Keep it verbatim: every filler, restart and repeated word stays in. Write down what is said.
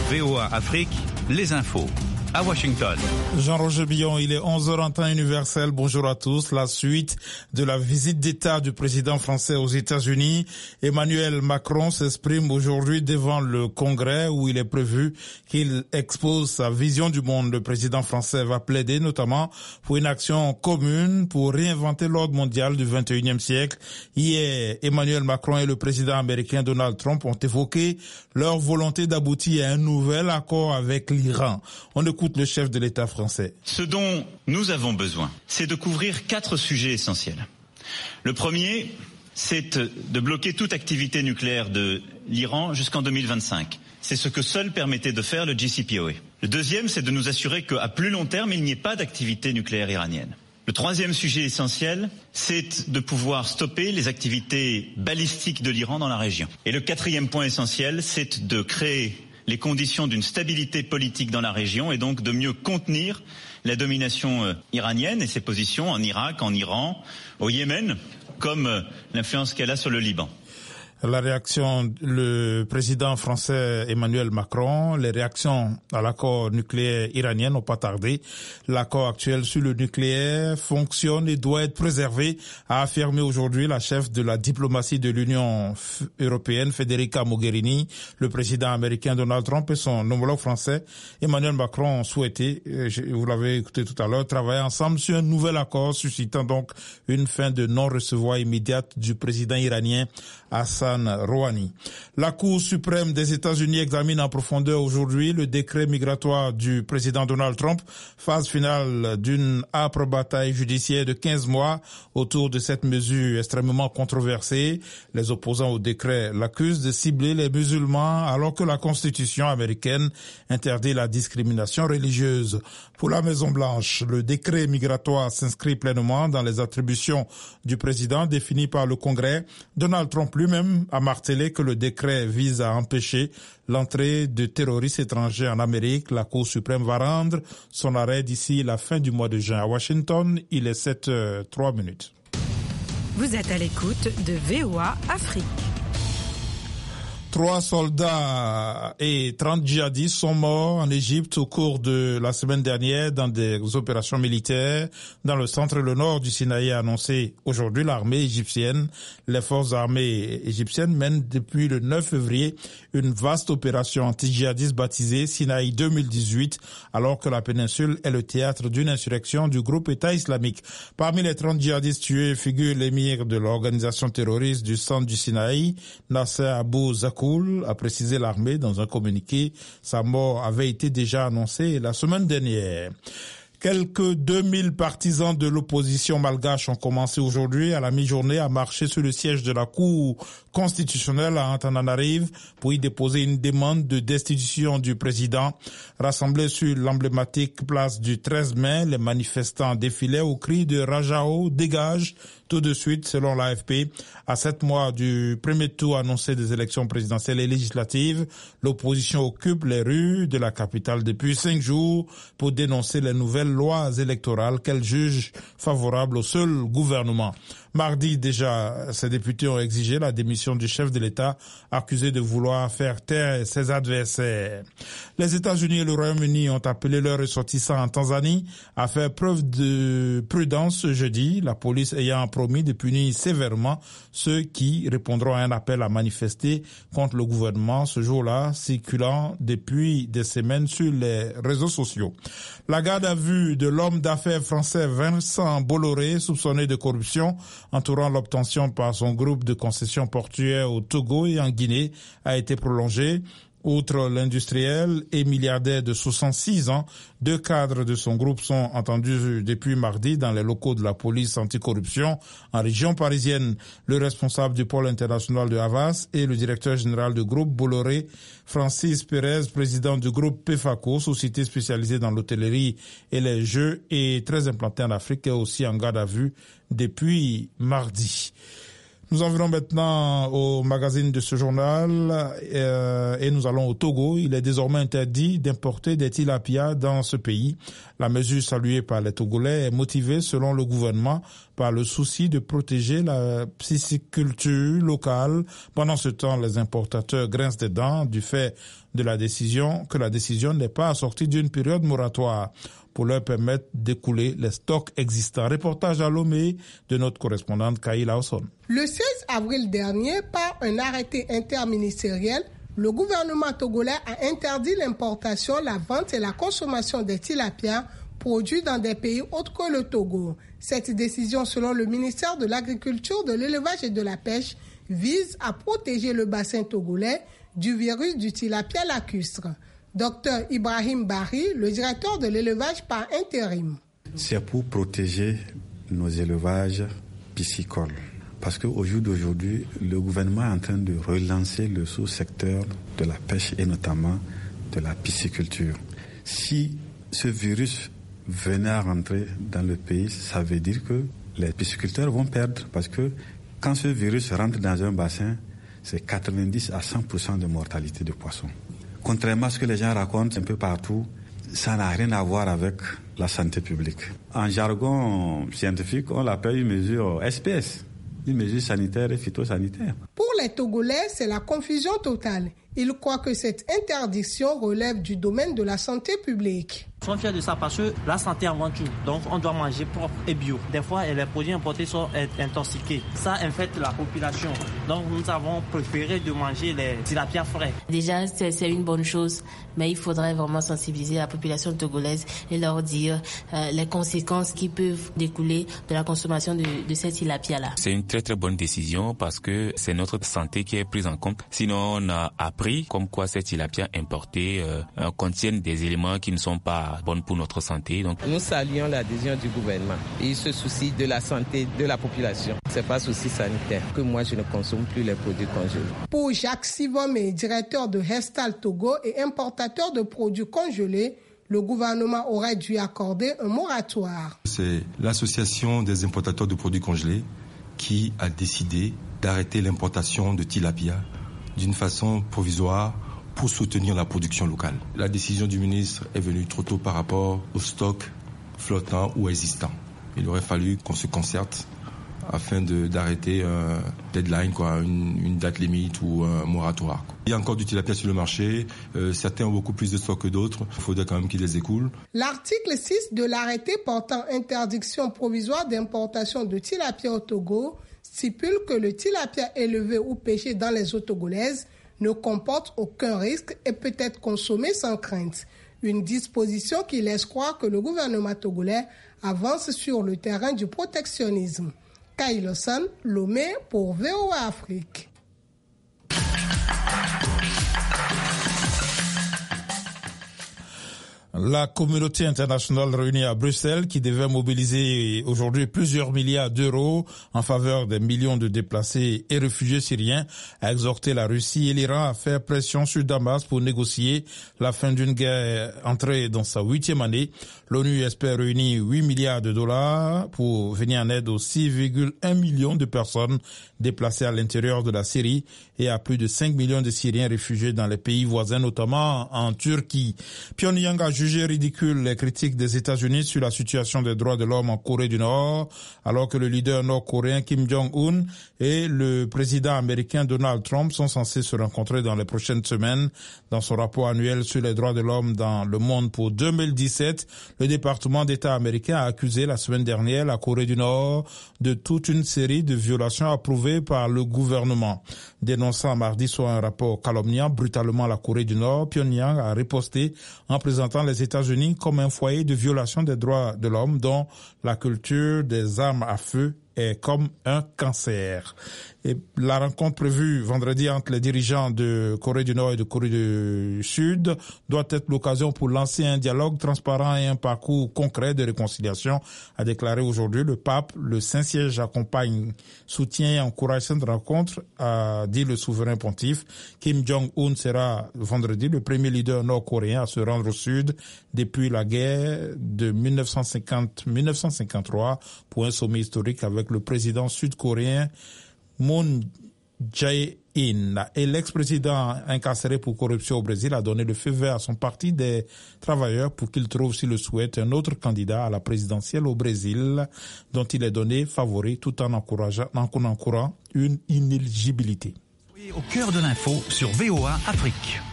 V O A Afrique, les infos. À Washington. Jean-Roger Billon, il est onze heures en temps universel. Bonjour à tous. La suite de la visite d'État du président français aux États-Unis. Emmanuel Macron s'exprime aujourd'hui devant le Congrès où il est prévu qu'il expose sa vision du monde. Le président français va plaider notamment pour une action commune pour réinventer l'ordre mondial du vingt et unième siècle. Hier, Emmanuel Macron et le président américain Donald Trump ont évoqué leur volonté d'aboutir à un nouvel accord avec l'Iran. On écoute le chef de l'État français. Ce dont nous avons besoin, c'est de couvrir quatre sujets essentiels. Le premier, c'est de bloquer toute activité nucléaire de l'Iran jusqu'en deux mille vingt-cinq. C'est ce que seul permettait de faire le J C P O A. Le deuxième, c'est de nous assurer qu'à plus long terme, il n'y ait pas d'activité nucléaire iranienne. Le troisième sujet essentiel, c'est de pouvoir stopper les activités balistiques de l'Iran dans la région. Et le quatrième point essentiel, c'est de créer les conditions d'une stabilité politique dans la région et donc de mieux contenir la domination euh, iranienne et ses positions en Irak, en Iran, au Yémen, comme euh, l'influence qu'elle a sur le Liban. La réaction, le président français Emmanuel Macron, les réactions à l'accord nucléaire iranien n'ont pas tardé. L'accord actuel sur le nucléaire fonctionne et doit être préservé, a affirmé aujourd'hui la chef de la diplomatie de l'Union européenne, Federica Mogherini. Le président américain Donald Trump et son homologue français Emmanuel Macron ont souhaité, vous l'avez écouté tout à l'heure, travailler ensemble sur un nouvel accord suscitant donc une fin de non-recevoir immédiate du président iranien Hassan Rouhani. La Cour suprême des États-Unis examine en profondeur aujourd'hui le décret migratoire du président Donald Trump, phase finale d'une âpre bataille judiciaire de quinze mois autour de cette mesure extrêmement controversée. Les opposants au décret l'accusent de cibler les musulmans alors que la Constitution américaine interdit la discrimination religieuse. Pour la Maison-Blanche, le décret migratoire s'inscrit pleinement dans les attributions du président définies par le Congrès. Donald Trump lui-même a martelé que le décret vise à empêcher l'entrée de terroristes étrangers en Amérique. La Cour suprême va rendre son arrêt d'ici la fin du mois de juin. À Washington, il est sept heures trois minutes. Vous êtes à l'écoute de V O A Afrique. Trois soldats et trente djihadistes sont morts en Égypte au cours de la semaine dernière dans des opérations militaires dans le centre et le nord du Sinaï, a annoncé aujourd'hui l'armée égyptienne. Les forces armées égyptiennes mènent depuis le neuf février une vaste opération anti-djihadiste baptisée Sinaï deux mille dix-huit, alors que la péninsule est le théâtre d'une insurrection du groupe État islamique. Parmi les trente djihadistes tués figure l'émir de l'organisation terroriste du centre du Sinaï, Nasser Abou Zakou, a précisé l'armée dans un communiqué. Sa mort avait été déjà annoncée la semaine dernière. Quelques deux mille partisans de l'opposition malgache ont commencé aujourd'hui à la mi-journée à marcher sur le siège de la Cour constitutionnelle à Antananarive pour y déposer une demande de destitution du président. Rassemblés sur l'emblématique place du treize mai, les manifestants défilaient au cri de Rajao, dégage, tout de suite, selon l'A F P. À sept mois du premier tour annoncé des élections présidentielles et législatives, l'opposition occupe les rues de la capitale depuis cinq jours pour dénoncer les nouvelles lois électorales qu'elle juge favorables au seul gouvernement. Mardi déjà, ces députés ont exigé la démission du chef de l'État accusé de vouloir faire taire ses adversaires. Les États-Unis et le Royaume-Uni ont appelé leurs ressortissants en Tanzanie à faire preuve de prudence ce jeudi, la police ayant promis de punir sévèrement ceux qui répondront à un appel à manifester contre le gouvernement ce jour-là, circulant depuis des semaines sur les réseaux sociaux. La garde à vue de l'homme d'affaires français Vincent Bolloré, soupçonné de corruption, entourant l'obtention par son groupe de concessions portuaires au Togo et en Guinée, a été prolongée. Outre l'industriel et milliardaire de soixante-six ans, deux cadres de son groupe sont entendus depuis mardi dans les locaux de la police anticorruption en région parisienne. Le responsable du pôle international de Havas et le directeur général du groupe Bolloré, Francis Pérez, président du groupe PEFACO, société spécialisée dans l'hôtellerie et les jeux et très implantée en Afrique, est aussi en garde à vue depuis mardi. Nous en venons maintenant au magazine de ce journal euh, et nous allons au Togo. Il est désormais interdit d'importer des tilapias dans ce pays. La mesure saluée par les Togolais est motivée, selon le gouvernement, par le souci de protéger la pisciculture locale. Pendant ce temps, les importateurs grincent des dents du fait de la décision, que la décision n'est pas assortie d'une période moratoire pour leur permettre d'écouler les stocks existants. Reportage à Lomé de notre correspondante Kaïla Osson. Le seize avril dernier, par un arrêté interministériel, le gouvernement togolais a interdit l'importation, la vente et la consommation des tilapias produits dans des pays autres que le Togo. Cette décision, selon le ministère de l'Agriculture, de l'Élevage et de la Pêche, vise à protéger le bassin togolais du virus du tilapia lacustre. Docteur Ibrahim Bari, le directeur de l'élevage par intérim. C'est pour protéger nos élevages piscicoles. Parce qu'au jour d'aujourd'hui, le gouvernement est en train de relancer le sous-secteur de la pêche et notamment de la pisciculture. Si ce virus venait à rentrer dans le pays, ça veut dire que les pisciculteurs vont perdre. Parce que quand ce virus rentre dans un bassin, c'est quatre-vingt-dix à cent pour cent de mortalité de poissons. Contrairement à ce que les gens racontent un peu partout, ça n'a rien à voir avec la santé publique. En jargon scientifique, on l'appelle une mesure S P S. Une mesure sanitaire et phytosanitaire. Pour les Togolais, c'est la confusion totale. Ils croient que cette interdiction relève du domaine de la santé publique. Ils sont fiers de ça parce que la santé avant tout. Donc on doit manger propre et bio. Des fois, les produits importés sont intoxiqués. Ça infecte la population. Donc nous avons préféré de manger les tilapias frais. Déjà, c'est, c'est une bonne chose, mais il faudrait vraiment sensibiliser la population togolaise et leur dire euh, les conséquences qui peuvent découler de la consommation de, de ces tilapias-là. C'est une très très bonne décision parce que c'est notre santé qui est prise en compte. Sinon, on a appris comme quoi ces tilapias importés euh, contiennent des éléments qui ne sont pas bonnes pour notre santé. Donc, nous saluons l'adhésion du gouvernement. Il se soucie de la santé de la population. C'est pas souci sanitaire que moi je ne consomme plus les produits congelés. Pour Jacques Sivomé, directeur de Hestal Togo et importateur de produits congelés, le gouvernement aurait dû accorder un moratoire. C'est l'association des importateurs de produits congelés qui a décidé d'arrêter l'importation de tilapia d'une façon provisoire pour soutenir la production locale. La décision du ministre est venue trop tôt par rapport au stock flottant ou existant. Il aurait fallu qu'on se concerte afin de, d'arrêter un deadline, quoi, une, une date limite ou un moratoire. Quoi. Il y a encore du tilapia sur le marché, euh, certains ont beaucoup plus de stock que d'autres, il faudrait quand même qu'ils les écoulent. L'article six de l'arrêté portant interdiction provisoire d'importation de tilapia au Togo stipule que le tilapia élevé ou pêché dans les eaux togolaises ne comporte aucun risque et peut être consommé sans crainte. Une disposition qui laisse croire que le gouvernement togolais avance sur le terrain du protectionnisme. Kaïla Osson, Lomé pour V O A Afrique. La communauté internationale réunie à Bruxelles, qui devait mobiliser aujourd'hui plusieurs milliards d'euros en faveur des millions de déplacés et réfugiés syriens, a exhorté la Russie et l'Iran à faire pression sur Damas pour négocier la fin d'une guerre entrée dans sa huitième année. L'ONU espère réunir huit milliards de dollars pour venir en aide aux six virgule un millions de personnes déplacées à l'intérieur de la Syrie et à plus de cinq millions de Syriens réfugiés dans les pays voisins, notamment en Turquie. Pyongyang a jugé ridicule les critiques des États-Unis sur la situation des droits de l'homme en Corée du Nord, alors que le leader nord-coréen Kim Jong-un et le président américain Donald Trump sont censés se rencontrer dans les prochaines semaines. Dans son rapport annuel sur les droits de l'homme dans le monde pour deux mille dix-sept, le département d'État américain a accusé la semaine dernière la Corée du Nord de toute une série de violations approuvées par le gouvernement. Dénonçant mardi soir un rapport calomniant brutalement la Corée du Nord, Pyongyang a riposté en présentant les États-Unis comme un foyer de violation des droits de l'homme dont la culture des armes à feu est comme un cancer. Et la rencontre prévue vendredi entre les dirigeants de Corée du Nord et de Corée du Sud doit être l'occasion pour lancer un dialogue transparent et un parcours concret de réconciliation, a déclaré aujourd'hui le pape. Le Saint-Siège accompagne, soutient et encourage cette rencontre, a dit le souverain pontife. Kim Jong-un sera vendredi le premier leader nord-coréen à se rendre au Sud depuis la guerre de dix-neuf cent cinquante à dix-neuf cent cinquante-trois pour un sommet historique avec le président sud-coréen Moon Jae-in. Et l'ex-président incarcéré pour corruption au Brésil a donné le feu vert à son parti des travailleurs pour qu'il trouve, s'il le souhaite, un autre candidat à la présidentielle au Brésil dont il est donné favori tout en encourageant, en encourageant une inéligibilité. Au cœur de l'info sur V O A Afrique.